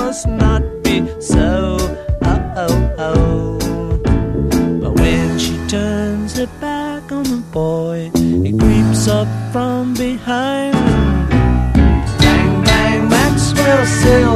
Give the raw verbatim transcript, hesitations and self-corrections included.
must not be so. Oh, oh, oh. But when she turns her back on the boy, he creeps up from behind. Bang, bang, Maxwell said